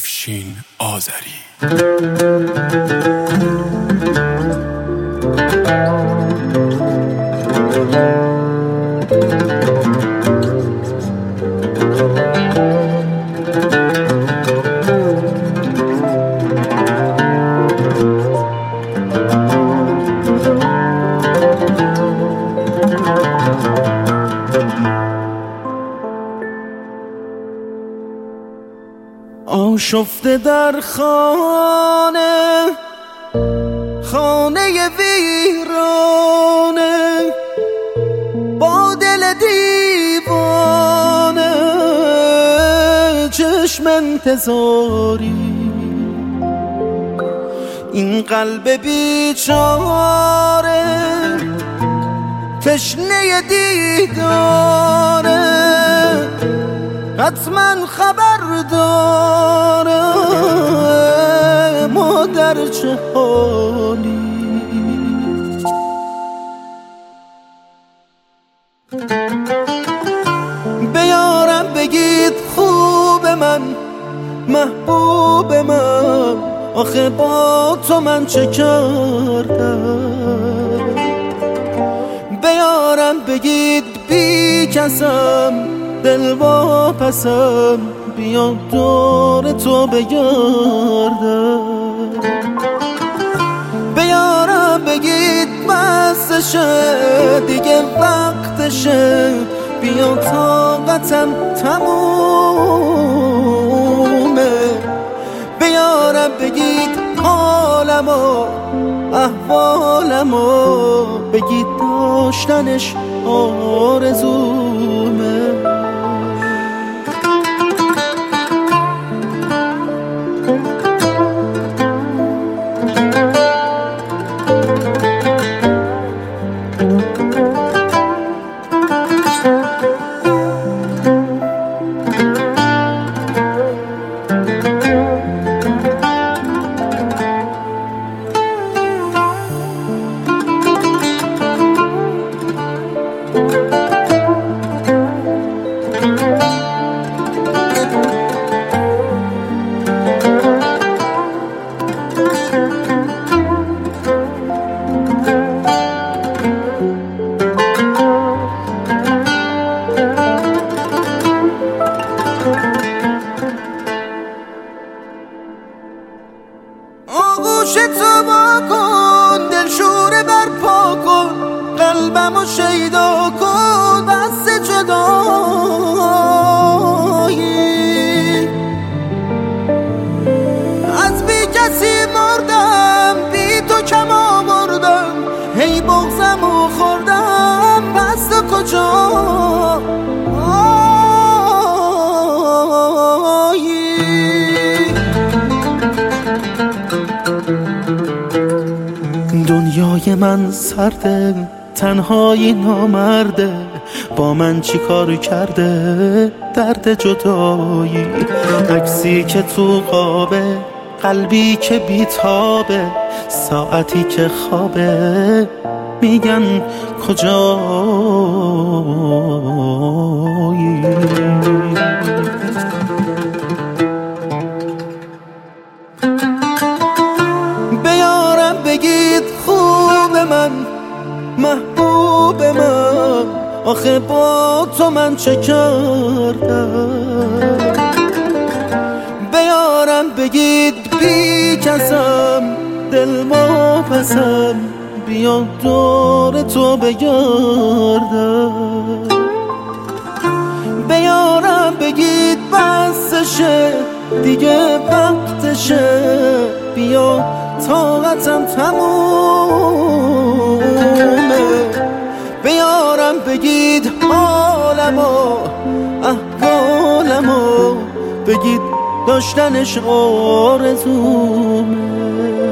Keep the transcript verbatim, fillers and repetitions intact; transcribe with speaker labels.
Speaker 1: افشین آذری.
Speaker 2: آشفته در خانه، خانه ویرانه، با دل دیوانه، چشم انتظاری، این قلب بیچاره تشنه دیداره، حتما خبر داره مادر چه حالی. بیارم بگید خوب من، محبوب من، آخه با تو من چه کردم. بیارم بگید بی کسم، دل واپسم، بیا دور تو بگردم. بیارم بگید بسشه دیگه وقتشه، بیا طاقتم تمومه. بیارم بگید حالمو احوالمو، بگید داشتنش آرزومه. آغوش تو با کن، دل شوره برپا کن، قلبمو شیدا کن، بس جدایی. از بی کسی مردم، بی تو کم آوردم، هی بغزمو خوردم، بس تو کجا دنیای من سرده، تنهایی نامرده، با من چی کار کرده درد جدایی. عکسی که تو قابه، قلبی که بیتابه، ساعتی که خوابه، میگن کجایی. بیارم بگید خوب من، محبوب من، آخه با تو من چه کردم. بیارم بگید بی کسم، دل واپسم، بیا دور تو بگردم. بیارم بگید بسشه دیگه وقتشه، بیا طاقتم تمومه. بیارم بگید حالمو احوالمو، بگید داشتنش آرزومه.